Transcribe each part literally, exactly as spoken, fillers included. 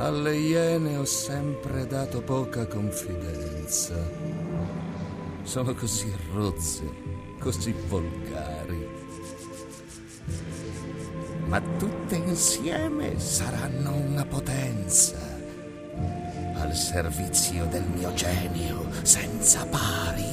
Alle iene ho sempre dato poca confidenza. Sono così rozze, così volgari. Ma tutte insieme saranno una potenza, al servizio del mio genio senza pari.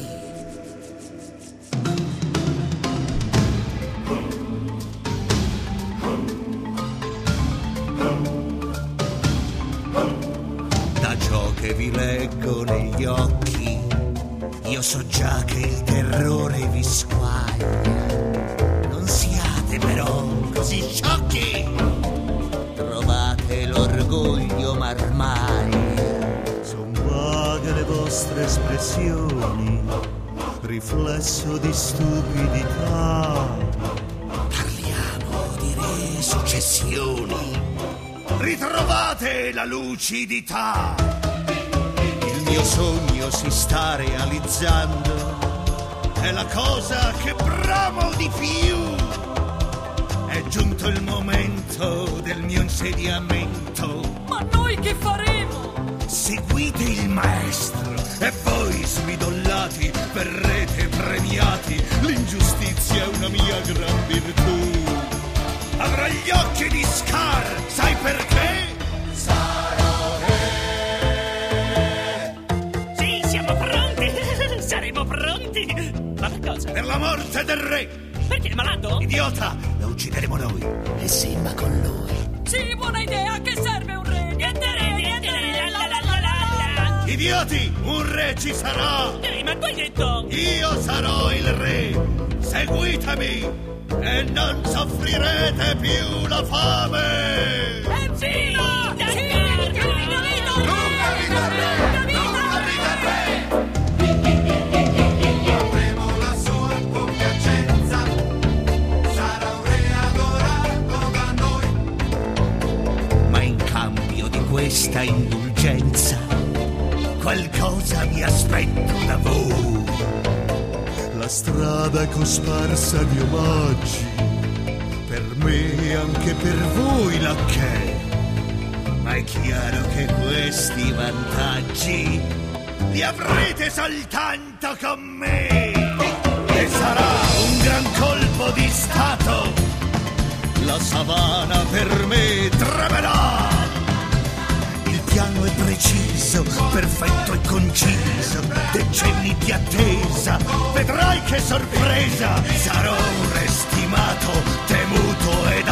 Da ciò che vi leggo negli occhi, io so già che il terrore vi squaglia. Non siate però così sciocchi, trovate l'orgoglio marmaglia. Son vaghe le vostre espressioni, riflesso di stupidità. Parliamo di re successioni, ritrovate la lucidità. Il mio sogno si sta realizzando, è la cosa che bramo di più. È giunto il momento del mio insediamento. Ma noi che faremo? Seguite il maestro e voi smidollati verrete premiati. L'ingiustizia è una mia gran virtù. Avrà gli occhi di Scar, sai perché? Sarò re. Sì, siamo pronti. Saremo pronti. Ma per cosa? Per la morte del re. Perché è malato? Idiota, lo uccideremo noi. E sì, ma con lui. Sì, buona idea. Che serve un re? Niente re, niente re. La, la, la, la, la. Idioti, un re ci sarà. Ehi, ma tu hai detto? Io sarò il re. Seguitemi e non soffrirete più la fame. Evviva! Lunga vita al re! Lunga vita al re! Avremo la sua compiacenza, sarà un re adorato da noi. Ma in cambio di questa indulgenza, qualcosa mi aspetto da voi. La strada è cosparsa di omaggi, Per me e anche per voi lacchè. Ma è chiaro che questi vantaggi li avrete soltanto con me. E sarà un gran colpo di stato. La savana per me tremerà. Il piano è preciso, perfetto e conciso. Decenni di attesa, vedrai che sorpresa. Sarò un re stimato, temuto e